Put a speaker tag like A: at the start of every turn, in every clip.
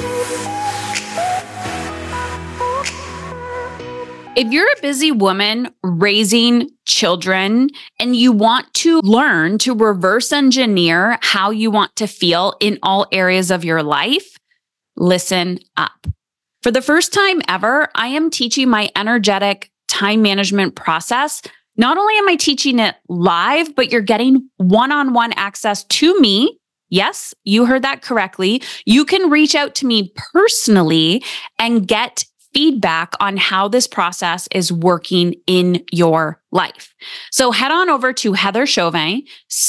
A: If you're a busy woman raising children and you want to learn to reverse engineer how you want to feel in all areas of your life, listen up. For the first time ever, I am teaching my energetic time management process. Not only am I teaching it live, but you're getting one-on-one access to me. Yes, you heard that correctly. You can reach out to me personally and get feedback on how this process is working in your life. So head on over to Heather Chauvin,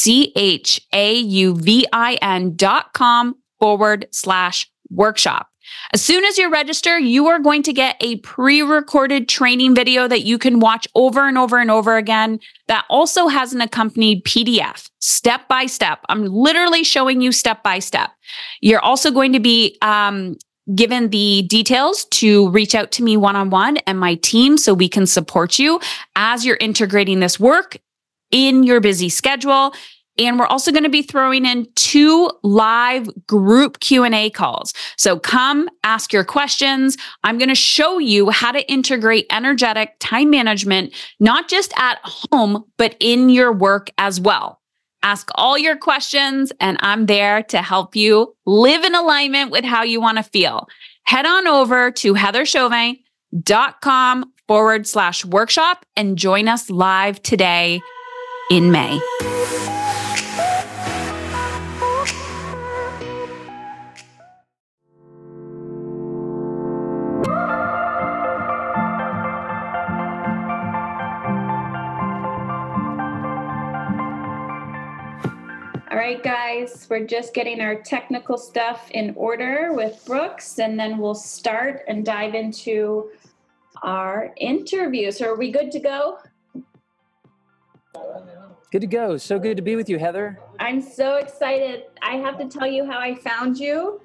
A: CHAUVIN.com/workshop. As soon as you register, you are going to get a pre-recorded training video that you can watch over and over and over again. That also has an accompanied PDF, step by step. I'm literally showing you step by step. You're also going to be given the details to reach out to me one-on-one and my team so we can support you as you're integrating this work in your busy schedule. And we're also going to be throwing in 2 live group Q&A calls. So come ask your questions. I'm going to show you how to integrate energetic time management, not just at home, but in your work as well. Ask all your questions, and I'm there to help you live in alignment with how you want to feel. Head on over to heatherchauvin.com/workshop and join us live today in May. All right, guys, we're just getting our technical stuff in order with Brooks, and then we'll start and dive into our interview. So are we good to go?
B: Good to go. So good to be with you, Heather.
A: I'm so excited. I have to tell you how I found you.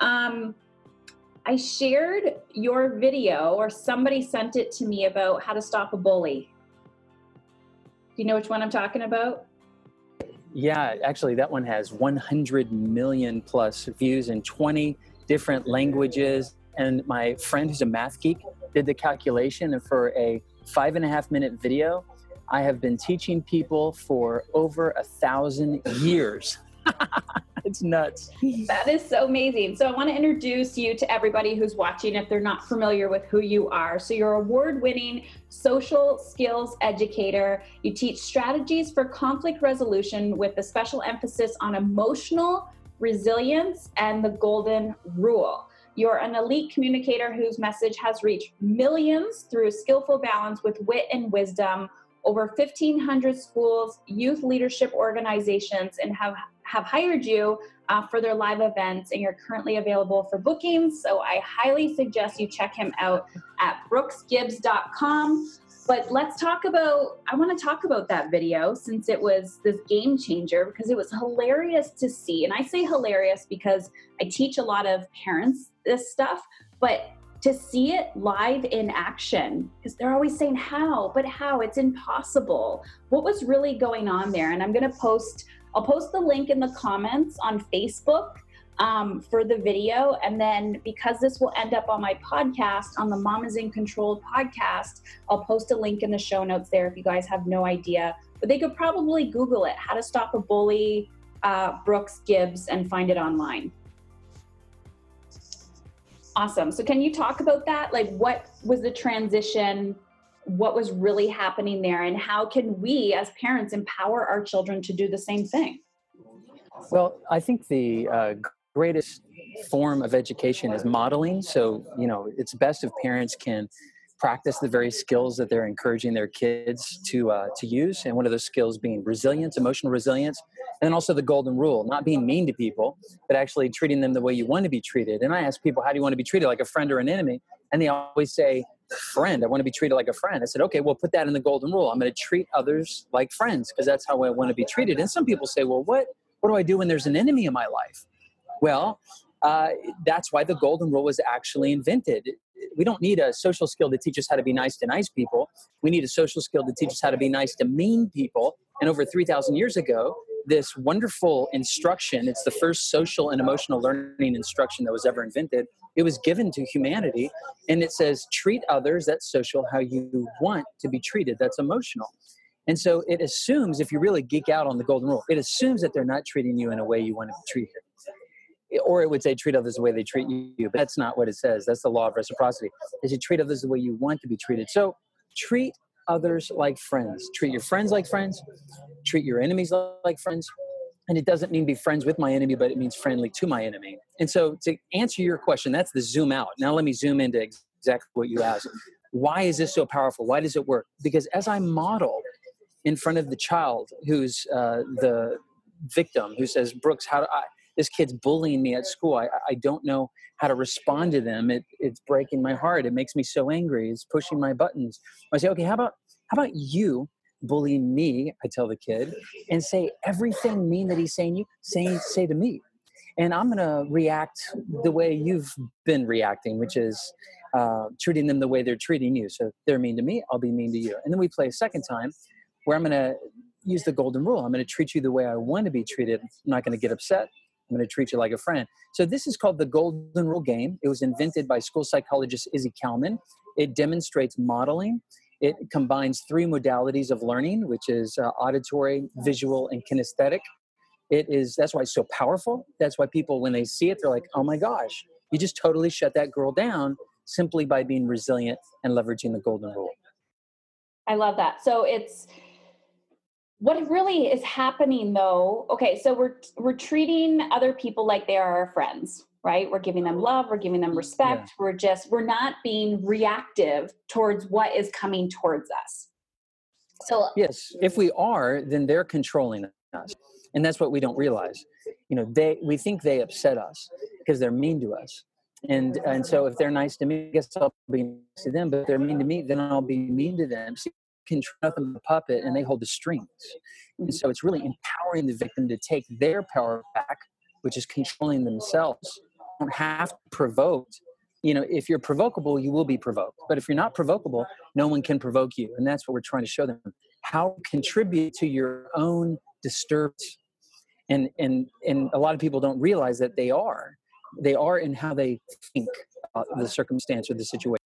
A: I shared your video, or somebody sent it to me, about how to stop a bully. Do you know which one I'm talking about?
B: Yeah, actually, that one has 100 million plus views in 20 different languages. And my friend who's a math geek did the calculation, and for a 5.5-minute video, I have been teaching people for over 1,000 years. It's nuts.
A: That is so amazing. So I want to introduce you to everybody who's watching if they're not familiar with who you are. So you're an award-winning social skills educator. You teach strategies for conflict resolution with a special emphasis on emotional resilience and the golden rule. You're an elite communicator whose message has reached millions through skillful balance with wit and wisdom. Over 1,500 schools, youth leadership organizations, and have hired you for their live events, and you're currently available for bookings. So I highly suggest you check him out at brooksgibbs.com. But I want to talk about that video, since it was this game changer, because it was hilarious to see. And I say hilarious because I teach a lot of parents this stuff, but to see it live in action, because they're always saying how, it's impossible. What was really going on there? And I'll post the link in the comments on Facebook for the video. And then, because this will end up on my podcast, on the Mamas in Control podcast, I'll post a link in the show notes there if you guys have no idea. But they could probably Google it, how to stop a bully, Brooks Gibbs, and find it online. Awesome. So can you talk about that? Like, what was the transition? What was really happening there? And how can we as parents empower our children to do the same thing?
B: Well, I think the greatest form of education is modeling. So, it's best if parents can practice the very skills that they're encouraging their kids to use. And one of those skills being resilience, emotional resilience, and then also the golden rule, not being mean to people, but actually treating them the way you want to be treated. And I ask people, how do you want to be treated, like a friend or an enemy? And they always say, friend. I want to be treated like a friend. I said, okay, well, put that in the golden rule. I'm going to treat others like friends because that's how I want to be treated. And some people say, well, what do I do when there's an enemy in my life? Well, that's why the golden rule was actually invented. We don't need a social skill to teach us how to be nice to nice people. We need a social skill to teach us how to be nice to mean people. And over 3,000 years ago, this wonderful instruction. It's the first social and emotional learning instruction that was ever invented. It was given to humanity, and it says, treat others, that's social, how you want to be treated, that's emotional. And so it assumes, if you really geek out on the golden rule, it assumes that they're not treating you in a way you want to be treated. Or it would say treat others the way they treat you, but that's not what it says. That's the law of reciprocity. Is you treat others the way you want to be treated. So treat others like friends. Treat your friends like friends. Treat your enemies like friends. And it doesn't mean be friends with my enemy, but it means friendly to my enemy. And so to answer your question, that's the zoom out. Now let me zoom into exactly what you asked. Why is this so powerful? Why does it work? Because as I model in front of the child who's the victim, who says, Brooks, this kid's bullying me at school. I don't know how to respond to them. It's breaking my heart. It makes me so angry. It's pushing my buttons. I say, okay, how about you bully me, I tell the kid, and say everything mean that he's saying say to me. And I'm going to react the way you've been reacting, which is treating them the way they're treating you. So if they're mean to me, I'll be mean to you. And then we play a second time where I'm going to use the golden rule. I'm going to treat you the way I want to be treated. I'm not going to get upset. I'm going to treat you like a friend. So this is called the golden rule game. It was invented by school psychologist Izzy Kalman. It demonstrates modeling. It combines 3 modalities of learning, which is auditory, visual, and kinesthetic. That's why it's so powerful. That's why people, when they see it, they're like, oh my gosh, you just totally shut that girl down simply by being resilient and leveraging the golden rule.
A: I love that. So what really is happening though, okay, so we're treating other people like they are our friends, right? We're giving them love, we're giving them respect. Yeah. We're not being reactive towards what is coming towards us. So
B: yes, if we are, then they're controlling us. And that's what we don't realize. We think they upset us because they're mean to us. And so if they're nice to me, I guess I'll be nice to them. But if they're mean to me, then I'll be mean to them. So you can treat them like a puppet and they hold the strings. And so it's really empowering the victim to take their power back, which is controlling themselves. You don't have to provoke. If you're provocable, you will be provoked. But if you're not provocable, no one can provoke you. And that's what we're trying to show them. How contribute to your own disturbance. And a lot of people don't realize that they are in how they think the circumstance or the situation.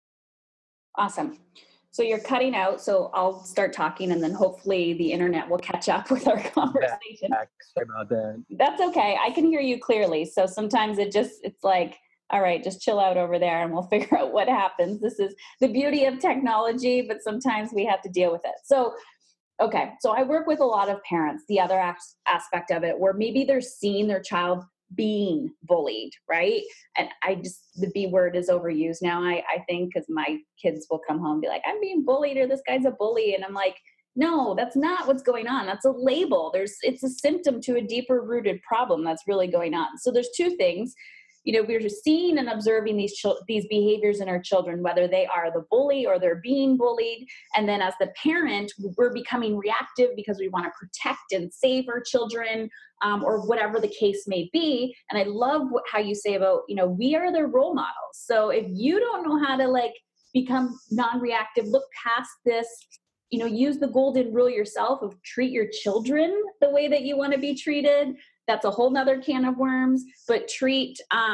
A: Awesome. So you're cutting out, so I'll start talking and then hopefully the internet will catch up with our conversation.
B: Sorry about that.
A: That's okay. I can hear you clearly. So sometimes it's like, all right, just chill out over there and we'll figure out what happens. This is the beauty of technology, but sometimes we have to deal with it. So okay, so I work with a lot of parents, the other aspect of it, where maybe they're seeing their child being bullied, right? And the B word is overused now, I think, because my kids will come home and be like, I'm being bullied, or this guy's a bully. And I'm like, no, that's not what's going on. That's a label. It's a symptom to a deeper rooted problem that's really going on. So there's 2 things. We're just seeing and observing these behaviors in our children, whether they are the bully or they're being bullied. And then as the parent, we're becoming reactive because we want to protect and save our children, or whatever the case may be. And I love how you say about, we are their role models. So if you don't know how to become non-reactive, look past this, use the golden rule yourself of treat your children the way that you want to be treated. That's a whole nother can of worms, but teach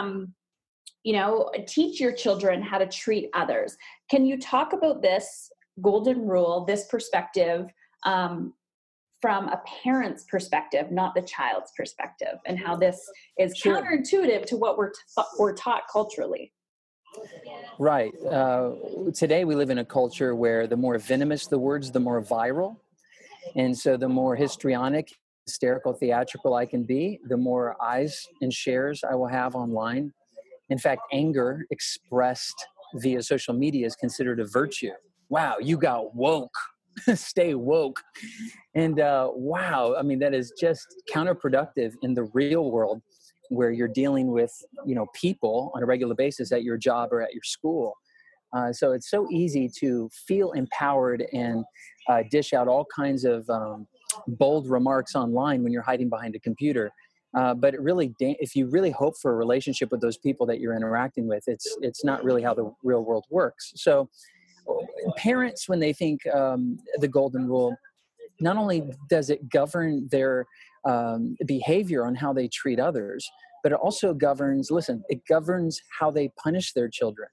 A: your children how to treat others. Can you talk about this golden rule, this perspective, from a parent's perspective, not the child's perspective, and how this is counterintuitive to what we're taught culturally?
B: Right. Today we live in a culture where the more venomous the words, the more viral. And so the more histrionic, hysterical, theatrical I can be, the more eyes and shares I will have online. In fact, anger expressed via social media is considered a virtue. Wow, you got woke. Stay woke. And wow, that is just counterproductive in the real world, where you're dealing with people on a regular basis at your job or at your school. So it's so easy to feel empowered and dish out all kinds of bold remarks online when you're hiding behind a computer. But if you really hope for a relationship with those people that you're interacting with, it's not really how the real world works. So parents, when they think the golden rule, not only does it govern their behavior on how they treat others, but it also governs, listen, it governs how they punish their children.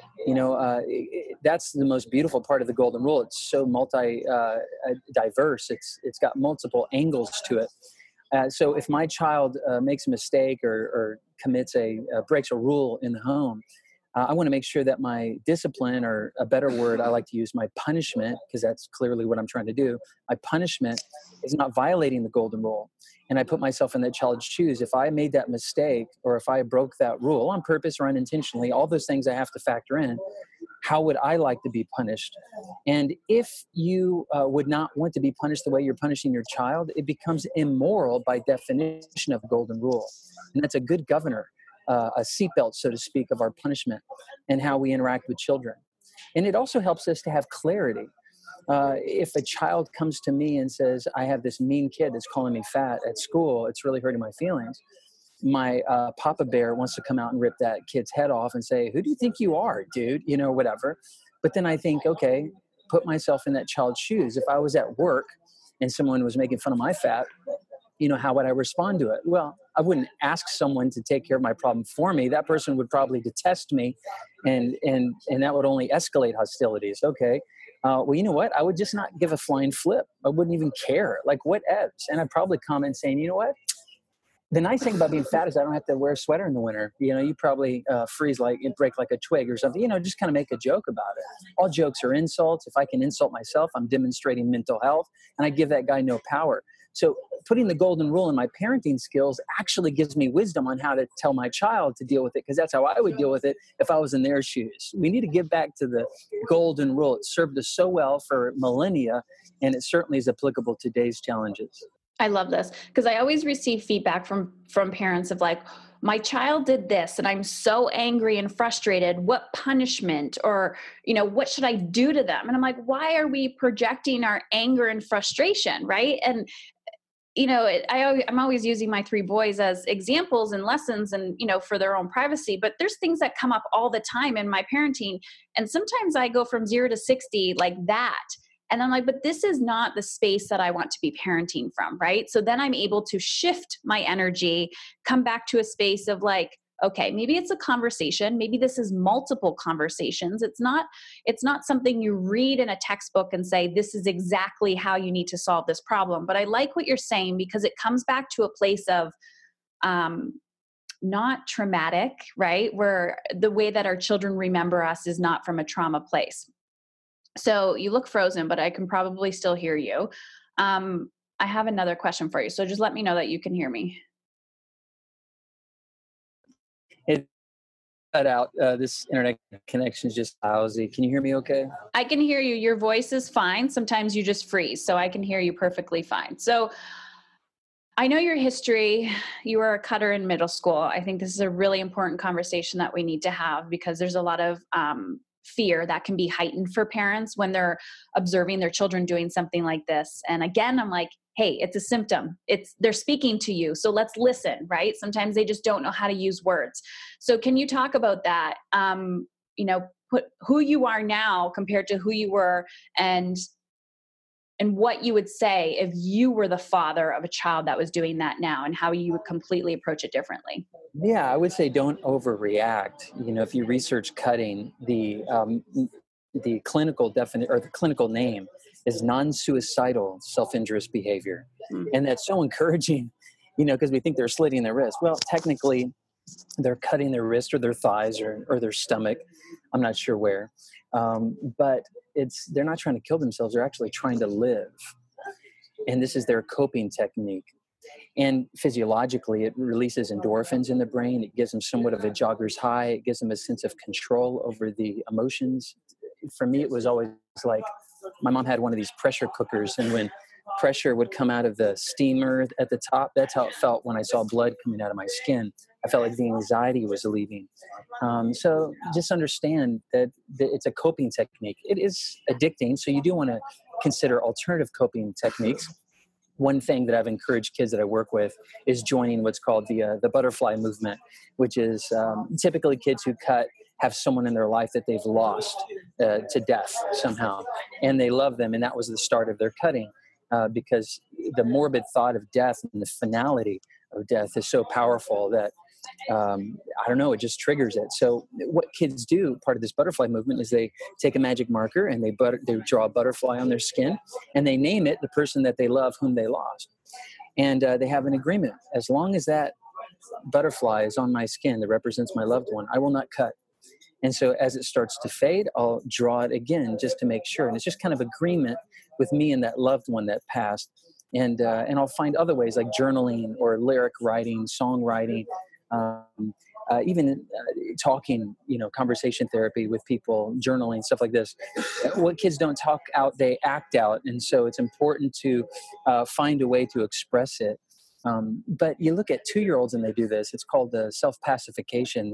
B: That's the most beautiful part of the golden rule. It's so diverse. It's got multiple angles to it. So if my child makes a mistake or commits breaks a rule in the home, I want to make sure that my discipline, or a better word I like to use, my punishment, because that's clearly what I'm trying to do, my punishment is not violating the golden rule. And I put myself in that child's shoes. If I made that mistake, or if I broke that rule on purpose or unintentionally, all those things I have to factor in. How would I like to be punished? And if you would not want to be punished the way you're punishing your child, it becomes immoral by definition of golden rule. And that's a good governor, a seatbelt, so to speak, of our punishment and how we interact with children. And it also helps us to have clarity. If a child comes to me and says, I have this mean kid that's calling me fat at school, it's really hurting my feelings. My Papa Bear wants to come out and rip that kid's head off and say, who do you think you are, dude? Whatever. But then I think, okay, put myself in that child's shoes. If I was at work and someone was making fun of my fat, how would I respond to it? Well, I wouldn't ask someone to take care of my problem for me. That person would probably detest me, and that would only escalate hostilities. Okay. Well, you know what? I would just not give a flying flip. I wouldn't even care. Like, what evs? And I'd probably comment saying, you know what? The nice thing about being fat is I don't have to wear a sweater in the winter. You probably freeze and break like a twig or something. Just kind of make a joke about it. All jokes are insults. If I can insult myself, I'm demonstrating mental health, and I give that guy no power. So putting the golden rule in my parenting skills actually gives me wisdom on how to tell my child to deal with it, because that's how I would deal with it if I was in their shoes. We need to give back to the golden rule. It served us so well for millennia, and it certainly is applicable to today's challenges.
A: I love this, because I always receive feedback from parents of like, my child did this and I'm so angry and frustrated. What punishment, or, what should I do to them? And I'm like, why are we projecting our anger and frustration? Right. And, I'm always using my 3 boys as examples and lessons and, for their own privacy, but there's things that come up all the time in my parenting. And sometimes I go from 0 to 60 like that. And I'm like, but this is not the space that I want to be parenting from, right? So then I'm able to shift my energy, come back to a space of like, okay, maybe it's a conversation. Maybe this is multiple conversations. It's not something you read in a textbook and say, this is exactly how you need to solve this problem. But I like what you're saying, because it comes back to a place of not traumatic, right? Where the way that our children remember us is not from a trauma place. So you look frozen, but I can probably still hear you. I have another question for you. So just let me know that you can hear me.
B: It cut out. This internet connection is just lousy. Can you hear me okay?
A: I can hear you. Your voice is fine. Sometimes you just freeze. So I can hear you perfectly fine. So I know your history. You were a cutter in middle school. I think this is a really important conversation that we need to have, because there's a lot of fear that can be heightened for parents when they're observing their children doing something like this. And again, I'm like, hey, it's a symptom. They're speaking to you. So let's listen, right? Sometimes they just don't know how to use words. So can you talk about that? Put who you are now compared to who you were, and what you would say if you were the father of a child that was doing that now, and how you would completely approach it differently.
B: Yeah, I would say don't overreact. If you research cutting, the clinical definition, or the clinical name, is non-suicidal self-injurious behavior. And that's so encouraging, because we think they're slitting their wrist. Well, technically, they're cutting their wrist or their thighs or their stomach. I'm not sure where. But they're not trying to kill themselves. They're actually trying to live. And this is their coping technique. And physiologically, it releases endorphins in the brain. It gives them somewhat of a jogger's high. It gives them a sense of control over the emotions. For me, it was always like, my mom had one of these pressure cookers, and when pressure would come out of the steamer at the top, that's how it felt when I saw blood coming out of my skin. I felt like the anxiety was leaving. So just understand that it's a coping technique. It is addicting, so you do want to consider alternative coping techniques. One thing that I've encouraged kids that I work with is joining what's called the butterfly movement, which is typically kids who cut have someone in their life that they've lost to death somehow, and they love them, and that was the start of their cutting. because the morbid thought of death and the finality of death is so powerful that I don't know, it just triggers it. So what kids do, part of this butterfly movement, is they take a magic marker and they draw a butterfly on their skin, and they name it the person that they love whom they lost. And they have an agreement. As long as that butterfly is on my skin that represents my loved one, I will not cut. And so as it starts to fade, I'll draw it again just to make sure. And it's just kind of agreement with me and that loved one that passed. And I'll find other ways like journaling or lyric writing, songwriting, even talking, conversation therapy with people, journaling, stuff like this. What kids don't talk out, they act out. And so it's important to find a way to express it. But you look at 2-year-olds and they do this. It's called the self-pacification.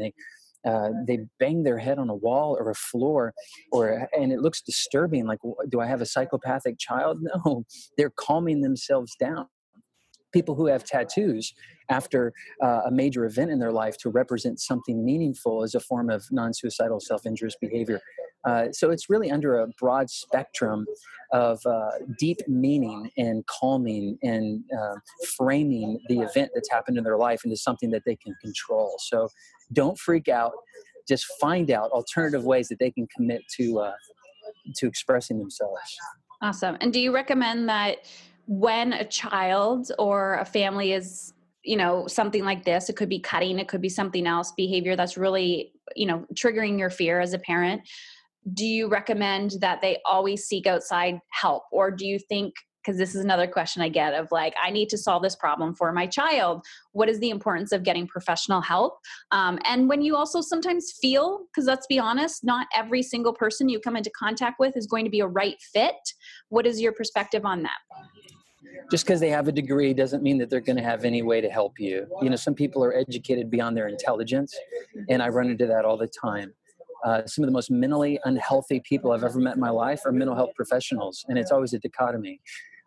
B: They bang their head on a wall or a floor, and it looks disturbing. Like, do I have a psychopathic child? No, they're calming themselves down. People who have tattoos after a major event in their life to represent something meaningful is a form of non-suicidal self-injurious behavior. So it's really under a broad spectrum of deep meaning and calming and framing the event that's happened in their life into something that they can control. So don't freak out. Just find out alternative ways that they can commit to expressing themselves.
A: Awesome. And do you recommend that when a child or a family is, something like this, it could be cutting, it could be something else, behavior that's really, triggering your fear as a parent, do you recommend that they always seek outside help? Or do you think, because this is another question I get of like, I need to solve this problem for my child, what is the importance of getting professional help? And when you also sometimes feel, because let's be honest, not every single person you come into contact with is going to be a right fit. What is your perspective on that?
B: Just because they have a degree doesn't mean that they're going to have any way to help you. Some people are educated beyond their intelligence, and I run into that all the time. Some of the most mentally unhealthy people I've ever met in my life are mental health professionals, and it's always a dichotomy.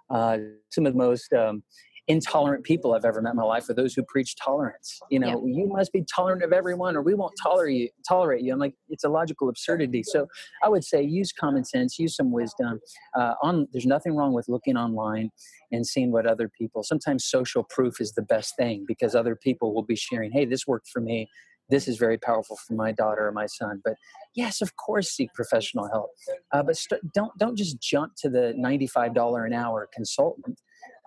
B: Some of the most intolerant people I've ever met in my life are those who preach tolerance. You must be tolerant of everyone or we won't tolerate you. I'm like, it's a logical absurdity. So I would say use common sense, use some wisdom. There's nothing wrong with looking online and seeing what other people, sometimes social proof is the best thing because other people will be sharing, hey, this worked for me. This is very powerful for my daughter or my son. But yes, of course, seek professional help. But don't just jump to the $95 an hour consultant.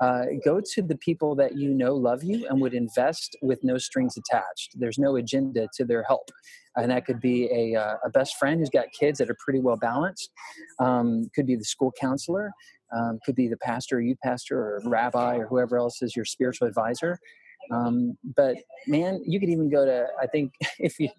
B: Go to the people that love you and would invest with no strings attached. There's no agenda to their help. And that could be a best friend who's got kids that are pretty well balanced. Could be the school counselor. Could be the pastor or youth pastor or rabbi or whoever else is your spiritual advisor. But man, you could even go to, I think if you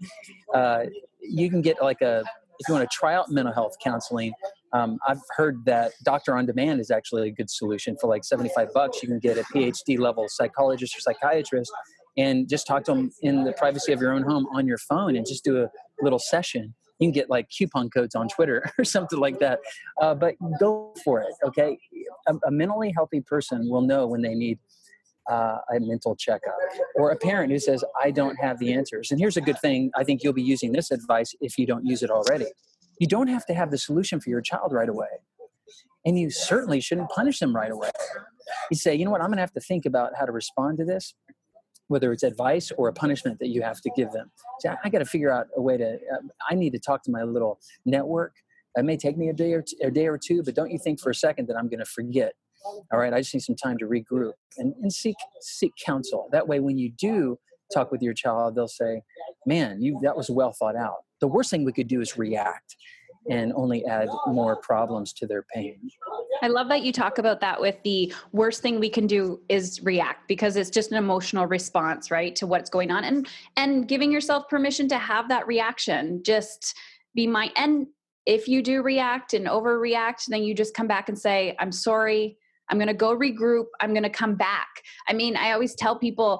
B: can get if you want to try out mental health counseling, I've heard that Doctor on Demand is actually a good solution for like $75. You can get a PhD level psychologist or psychiatrist and just talk to them in the privacy of your own home on your phone and just do a little session. You can get like coupon codes on Twitter or something like that. But go for it. Okay. A mentally healthy person will know when they need a mental checkup, or a parent who says, I don't have the answers. And here's a good thing. I think you'll be using this advice if you don't use it already. You don't have to have the solution for your child right away. And you certainly shouldn't punish them right away. You say, you know what, I'm going to have to think about how to respond to this, whether it's advice or a punishment that you have to give them. So I got to figure out a way to, I need to talk to my little network. It may take me a day or two, but don't you think for a second that I'm going to forget. All right, I just need some time to regroup and seek counsel. That way, when you do talk with your child, they'll say, man, that was well thought out. The worst thing we could do is react and only add more problems to their pain.
A: I love that you talk about that with the worst thing we can do is react, because it's just an emotional response, right, to what's going on, and giving yourself permission to have that reaction. Just be and if you do react and overreact, then you just come back and say, I'm sorry. I'm going to go regroup. I'm going to come back. I mean, I always tell people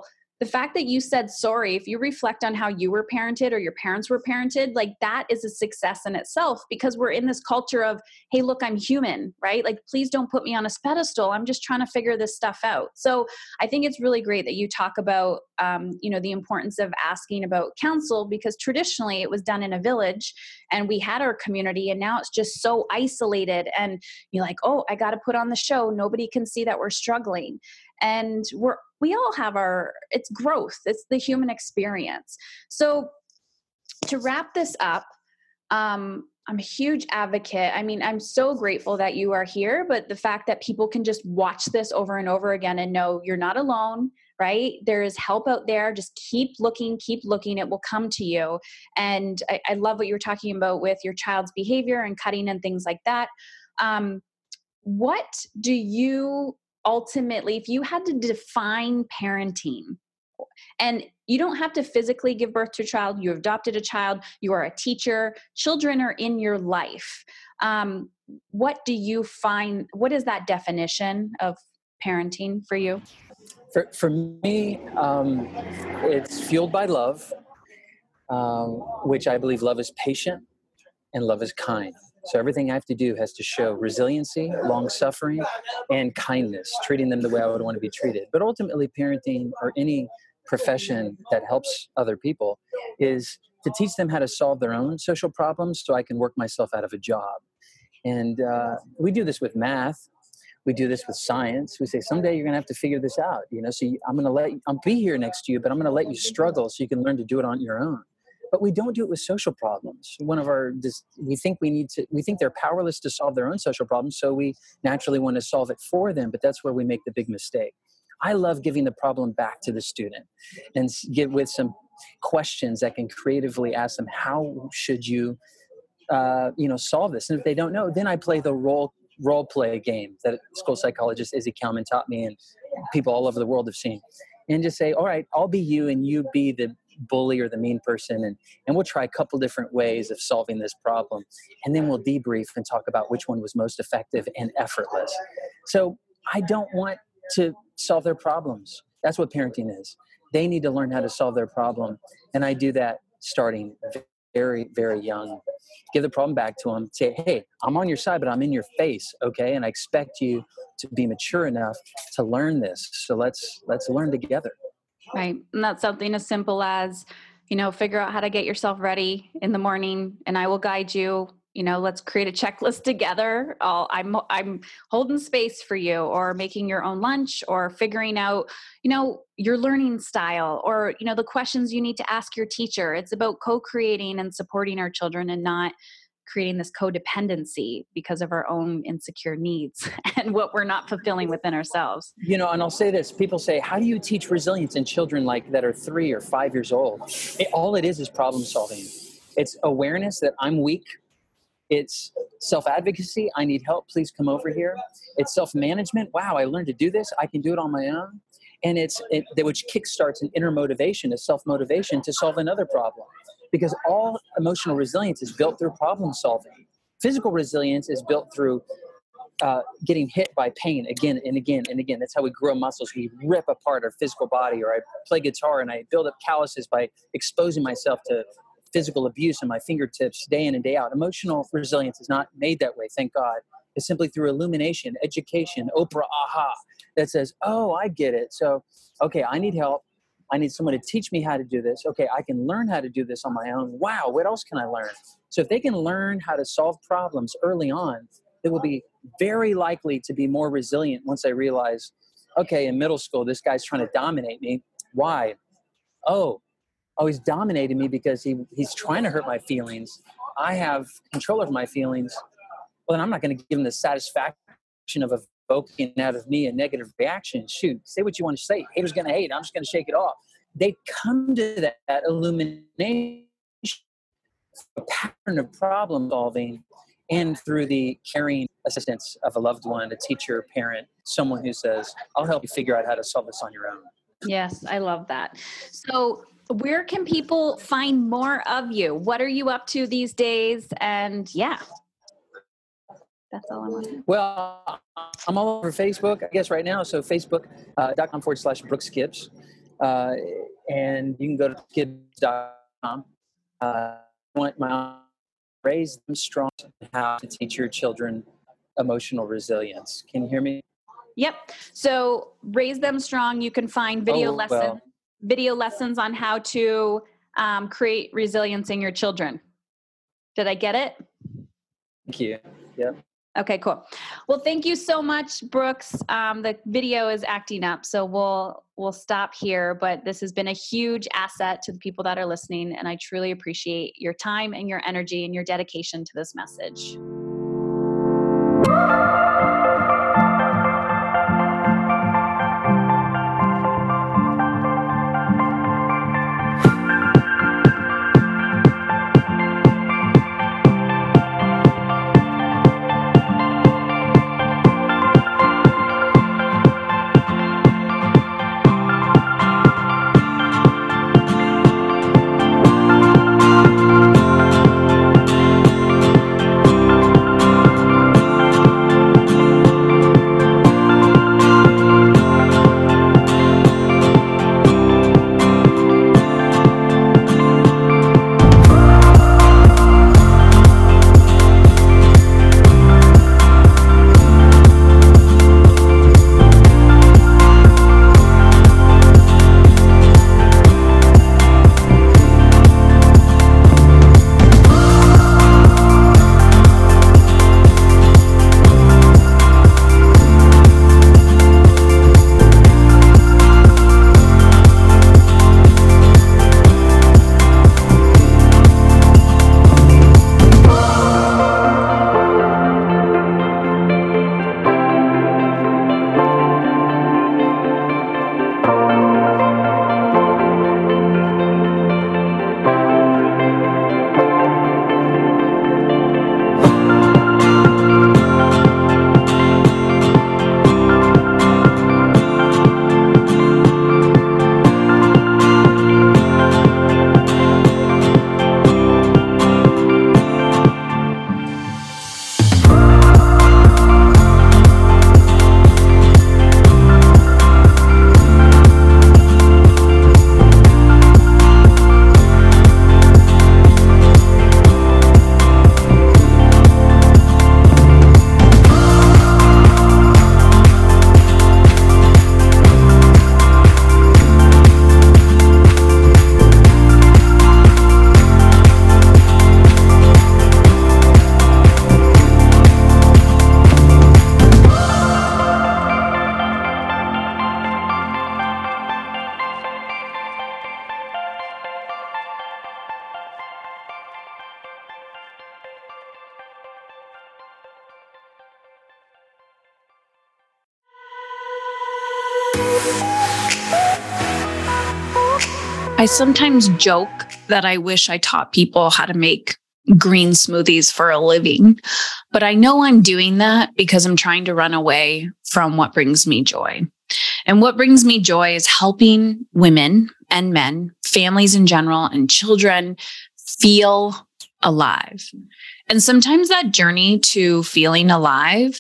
A: the fact that you said sorry, if you reflect on how you were parented or your parents were parented, like that is a success in itself, because we're in this culture of, hey, look, I'm human, right? Like, please don't put me on a pedestal. I'm just trying to figure this stuff out. So I think it's really great that you talk about, the importance of asking about counsel, because traditionally it was done in a village and we had our community, and now it's just so isolated, and you're like, oh, I got to put on the show. Nobody can see that we're struggling. And we all have it's growth. It's the human experience. So to wrap this up, I'm a huge advocate. I mean, I'm so grateful that you are here, but the fact that people can just watch this over and over again and know you're not alone, right? There is help out there. Just keep looking, it will come to you. And I love what you were talking about with your child's behavior and cutting and things like that. What do you ultimately, if you had to define parenting, and you don't have to physically give birth to a child, you adopted a child, you are a teacher, children are in your life. What do you find, what is that definition of parenting for you?
B: For me, it's fueled by love, which I believe love is patient and love is kind. So everything I have to do has to show resiliency, long suffering, and kindness, treating them the way I would want to be treated. But ultimately, parenting or any profession that helps other people is to teach them how to solve their own social problems so I can work myself out of a job. And we do this with math. We do this with science. We say, someday you're going to have to figure this out. So I'm going to I'll be here next to you, but I'm going to let you struggle so you can learn to do it on your own. But we don't do it with social problems. We think they're powerless to solve their own social problems, so we naturally want to solve it for them, but that's where we make the big mistake. I love giving the problem back to the student and get with some questions that can creatively ask them, how should you, solve this? And if they don't know, then I play the role play game that school psychologist Izzy Kalman taught me and people all over the world have seen. And just say, all right, I'll be you and you be the bully or the mean person, and we'll try a couple different ways of solving this problem, and then we'll debrief and talk about which one was most effective and effortless. So I don't want to solve their problems. That's what parenting is. They need to learn how to solve their problem, and I do that starting very, very young. Give the problem back to them. Say, hey, I'm on your side, but I'm in your face, okay? And I expect you to be mature enough to learn this. So let's learn together.
A: Right. And that's something as simple as, figure out how to get yourself ready in the morning and I will guide you. Let's create a checklist together. I'm holding space for you, or making your own lunch, or figuring out, your learning style, or, the questions you need to ask your teacher. It's about co-creating and supporting our children, and not creating this codependency because of our own insecure needs and what we're not fulfilling within ourselves.
B: And I'll say this, people say, how do you teach resilience in children that are 3 or 5 years old? All it is problem solving. It's awareness that I'm weak. It's self-advocacy. I need help. Please come over here. It's self-management. Wow, I learned to do this. I can do it on my own. And which kickstarts an inner motivation, a self-motivation to solve another problem. Because all emotional resilience is built through problem solving. Physical resilience is built through getting hit by pain again and again and again. That's how we grow muscles. We rip apart our physical body. Or I play guitar and I build up calluses by exposing myself to physical abuse on my fingertips day in and day out. Emotional resilience is not made that way, thank God. It's simply through illumination, education, Oprah aha, that says, oh, I get it. So, okay, I need help. I need someone to teach me how to do this. Okay, I can learn how to do this on my own. Wow, what else can I learn? So if they can learn how to solve problems early on, they will be very likely to be more resilient once they realize, okay, in middle school, this guy's trying to dominate me. Why? Oh, he's dominating me because he's trying to hurt my feelings. I have control over my feelings. Well, then I'm not going to give him the satisfaction of evoking out of me a negative reaction. Shoot, say what you want to say. Haters going to hate. I'm just going to shake it off. They come to that illumination, a pattern of problem solving, and through the caring assistance of a loved one, a teacher, a parent, someone who says, I'll help you figure out how to solve this on your own.
A: Yes, I love that. So where can people find more of you? What are you up to these days? And that's all I want.
B: Well, I'm all over Facebook, I guess, right now. So facebook.com/Brooks Gibbs. And you can go to kids.com. Want my raise them strong, how to teach your children emotional resilience. Can you hear me?
A: Yep. So Raise Them Strong, you can find video lessons on how to create resilience in your children. Did I get it?
B: Thank you. Yep.
A: Okay, cool. Well, thank you so much, Brooks. The video is acting up, so we'll stop here, but this has been a huge asset to the people that are listening, and I truly appreciate your time and your energy and your dedication to this message. I sometimes joke that I wish I taught people how to make green smoothies for a living, but I know I'm doing that because I'm trying to run away from what brings me joy. And what brings me joy is helping women and men, families in general, and children feel alive. And sometimes that journey to feeling alive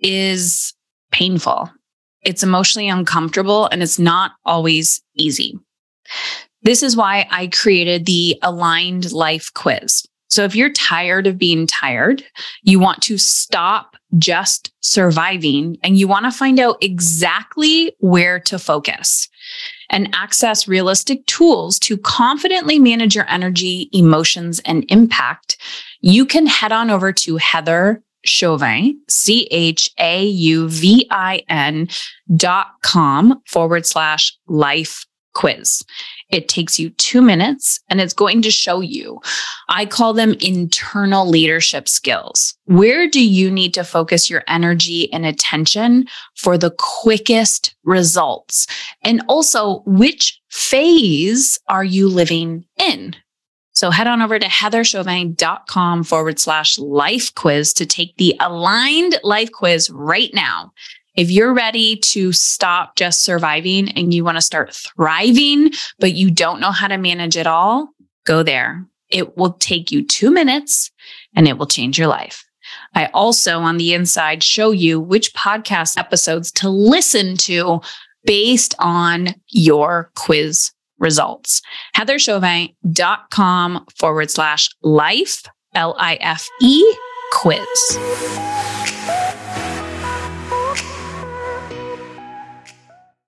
A: is painful. It's emotionally uncomfortable, and it's not always easy. This is why I created the Aligned Life Quiz. So if you're tired of being tired, you want to stop just surviving, and you want to find out exactly where to focus and access realistic tools to confidently manage your energy, emotions, and impact, you can head on over to Heather Chauvin, CHAUVIN.com/life quiz. It takes you 2 minutes, and it's going to show you, I call them internal leadership skills. Where do you need to focus your energy and attention for the quickest results? And also, which phase are you living in? So head on over to heatherchauvin.com/life quiz to take the Aligned Life Quiz right now. If you're ready to stop just surviving and you want to start thriving, but you don't know how to manage it all, go there. It will take you 2 minutes and it will change your life. I also, on the inside, show you which podcast episodes to listen to
C: based on your quiz results. heatherchauvin.com/life, LIFE quiz.